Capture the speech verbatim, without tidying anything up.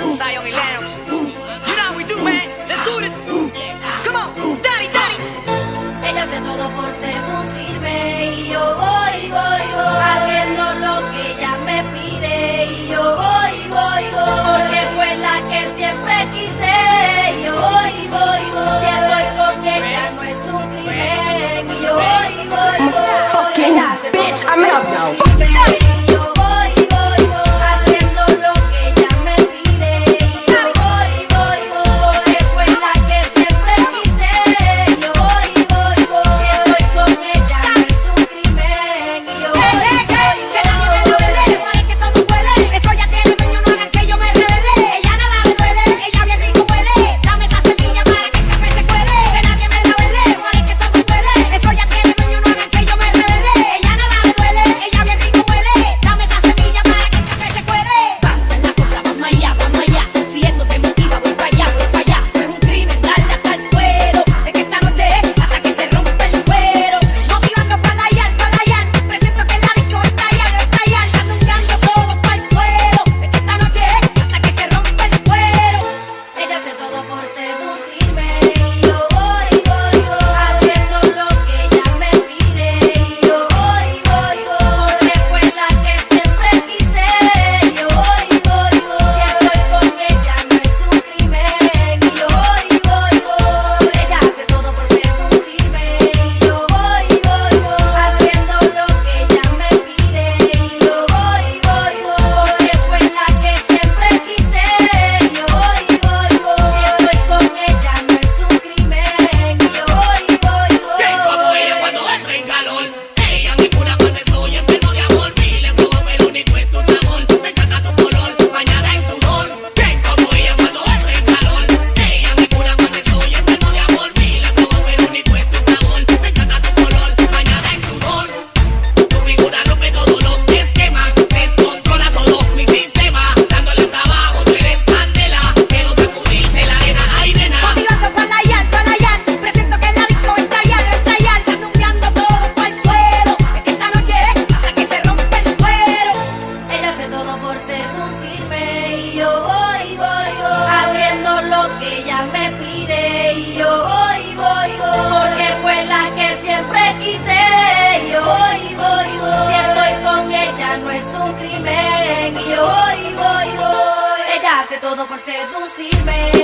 Zion y Lennox. You know how we do, man. Let's do this. Come on, daddy, daddy. Ella hace todo por seducirme y yo voy, voy, voy, haciendo lo que ella me pide y yo voy, voy, voy, porque fue la que siempre quise y yo voy, voy, voy, si estoy con ella no es un crimen y yo voy, voy, voy, ella hace todo por seducirme y yo voy, voy, voy, haciendo lo que ella me pide y yo voy, voy, voy, porque fue la que siempre quise y yo voy, voy, voy, si estoy con ella no es un crimen y yo voy, voy, voy, que nadie me la duele, muere que todo huele, eso ya tiene dueño, no hagan que yo me revele, ella nada le duele, ella bien rico huele, dame esa semilla para que el café se cuele, que nadie me la duele, muere que todo huele, eso ya tiene dueño, no hagan que yo me revele, ella nada le duele, ella bien rico huele, dame esa semilla para que el café se cuele. Pasa la cosa, vamos allá, vamos allá, si esto te motiva, voy para allá, voy para allá, no es un crimen darle hasta el suelo, es que esta noche es hasta que se rompe el cuero, motivando para la yal, para la yal, presento que la disco está yal, está yal, sandungueando todo para el suelo, es que esta noche es hasta que se rompe el cuero. Ella hace todo por seducirme y yo voy, voy, voy, haciendo lo que ella me pide y yo voy, voy, voy, porque fue la que siempre quise y yo voy, voy, voy, si estoy con ella no es un crimen y yo voy, voy, voy, ella hace todo por seducirme y yo voy, voy, voy, haciendo lo que ella me pide y yo voy, voy, voy, porque fue la que siempre quise y yo voy, voy, voy, si estoy con ella no es un crimen y yo voy, voy, voy. Bien como ella cuando entra en calor. Ella mi pura cuando soy enfermo de amor. Mil en todo pero ni tu sabor. Me encanta tu color, bañada en sudor. Bien como ella cuando entra en calor. Ella mi pura cuando soy enfermo de amor. Mil en todo pero ni tu sabor. Me encanta tu color, bañada en sudor. Tu figura rompe todos los esquemas. Descontrola todo mi sistema. Dándole hasta abajo, tú eres candela. Quiero sacudirte la arena, ay nena. Motivando para la yal, para la yal, presento que la disco está yal, está yal, sandungueando todo para el suelo, es que esta noche es hasta que se rompe el cuero. Ella hace todo por seducirme y yo voy, voy, voy, haciendo lo que ella me pide y yo voy, voy, voy, porque fue la que siempre quise y yo voy, voy, voy, si estoy con ella no es un crimen y yo voy, voy, voy, ella hace todo por seducirme